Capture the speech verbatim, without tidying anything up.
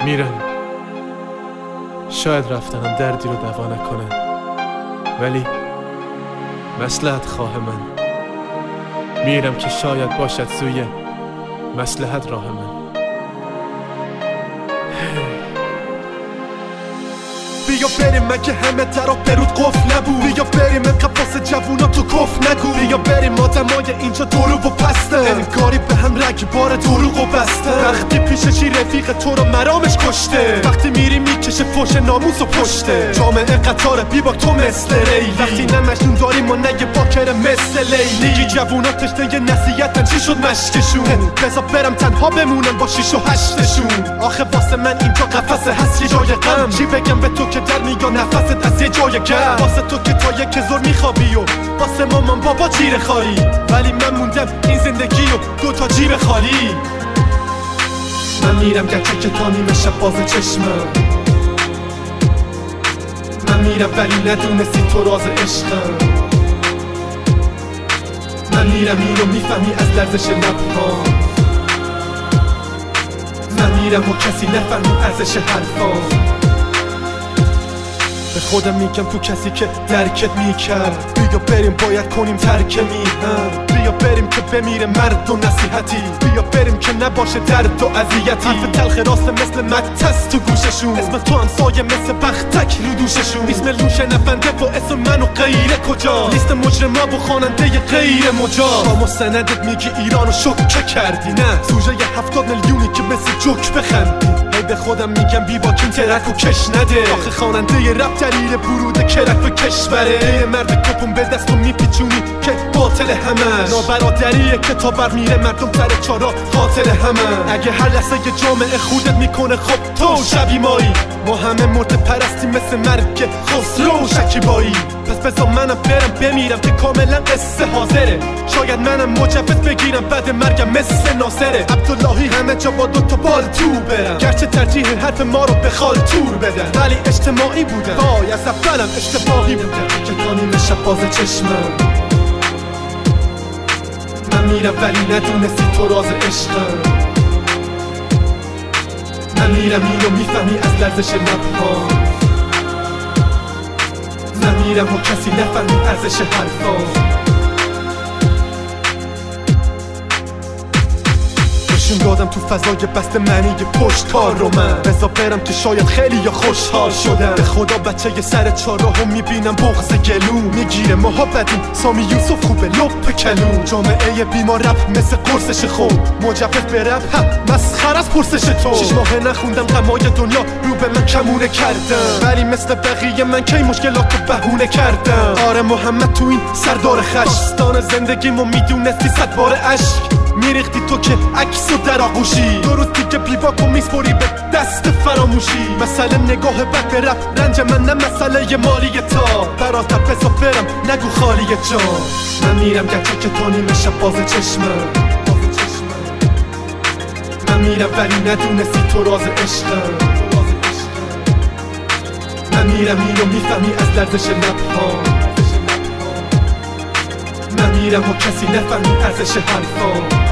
میرم، شاید رفتنم دردی رو دوا نکنه، ولی مصلحت خواه من. میرم که شاید باشد سوی مصلحت راه من. بیا بریم مگه همه درا برود قفل نبود. بیا بریم انقدر واسه جوونا تو کف نگو. بیا بریم آدمای اینجا دروغ و پسته، انگاری به هم رگ بار دروغ و بسته. وقتی پیششی رفیق تو رو مرامش کشته، وقتی میری میکشه فوش ناموس و پشته. جامعه قطاره بیباک تو مثل ریلی، وقتی نه مجنون داریم و نه یه باکر مثل لیلی. میگی جوونا تشنه یه نصیحتن، چی شد مشکشون؟ بذار برم تنها بمونم با شیش و هشتشون. آخه واسه من اینجا قفسه هست یه جای غم. چی بگم به تو که در میگا نفست از یه جای گرم؟ واسه تو که تا یک زور میخوابی و واسه مامان بابا جیر خاری، ولی من موندم این زندگی و دو تا جیب خالی. من میرم گرچه که تا نیمه شب باز چشمم، من میرم ولی ندونستی تو راز عشقم. من میرم اینو میفهمی از لرزش لبها، من میرم و کسی نفهمی ارزش حرفام. به خودم میگم تو کسی که درکت میکرد، بیا بریم باید کنیم ترک میهم. بیا بریم که بمیره مرد و نصیحتی، بیا بریم که نباشه درد و اذیتی. حرف تلخ راست مثل مکتس تو گوششون، اسم تو هم سایه مثل بختک رو دوششون. اسم لوش نفنده و اسم منو غیره کجا؟ لیست مجرما و خواننده غیر مجاز. با مستندت میگی ایرانو شوکه کردی، نه سوژه هفتاد میلیونی که مثل جوک بخندی. هی به خودم میگم بی باکین ترک و کش نده، آخه خواننده رپ دلیل ورود کرک به کشوره. مرد کپون به دستو میپیچونی که باطل همش، نابرادریه که تا برمیره مردم سر چارا قاتل همه. اگه هر لحظه یه جامعه خودت میکنه خب تو شبی مایی، ما همه مرد پرستی مثل مرگ خسرو شکیبایی. پس بذار منم برم بمیرم که کاملا قصه حاضره، شاید منم مجوز بگیرم بعد مرگم مثل ناصره. عبداللهی همه جا با دوتا بال تو برم، گرچه ترجیح حرف ما رو به خال تور بدن، ولی اجتماعی بودم وای از اولم اشتباهی بودم. که تا نیمه شب باز چشمم، من میرم ولی ندونستی تو راز عشقم. من میرم اینو میفهمی از لرزش لبها، من میرم و کسی نفهمی ارزش حرفام. نشون دادم تو فضای بسته معنی پشت کار رو من، بذار برم که شاید خیلی یا خوشحال شدم. به خدا بچه یه سر چهارراهو میبینم بغض گلو میگیره، ماها بدیم سامی یوسف خوبه لپ کلو. جامعه بیمار رپ مثل قرصش خود، مجوز به رپ هم مسخره از پرسش تو. شش ماه نخوندم غمای دنیا رو به من کمونه کردم، ولی مثل بقیه من کی مشکلات رو بهونه کردم. آره محمد تو این سردار خش، داستان زندگیمو میدونستی صد بار عشق میریختی تو که عکس و در آغوشی. دو روز دیگه بیباکو میسپری به دست فراموشی. مسئله نگاه بد به رپ رنج من، نه مسئله مالی تا. برادر بذار برم نگو خالی جا. من میرم گرچه که تا نیمه شب باز چشمم، من میرم ولی ندونستی تو راز عشقم. من میرم اینو میفهمی از لرزش لبها، من میرم و کسی نفهمی ارزش حرفام.